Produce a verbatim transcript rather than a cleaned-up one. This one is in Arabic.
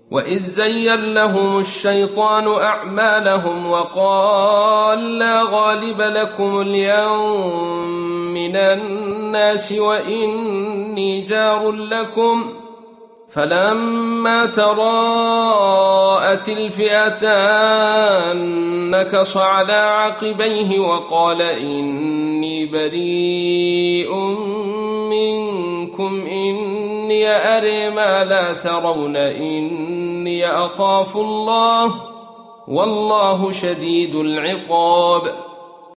وإذ زين لهم الشيطان أعمالهم وقال لا غالب لكم اليوم من الناس وإني جار لكم فلما تراءت الفئتان نكص على عقبيه وقال إني بريء منكم إني أرى ما لا ترون إني أخاف الله والله شديد العقاب.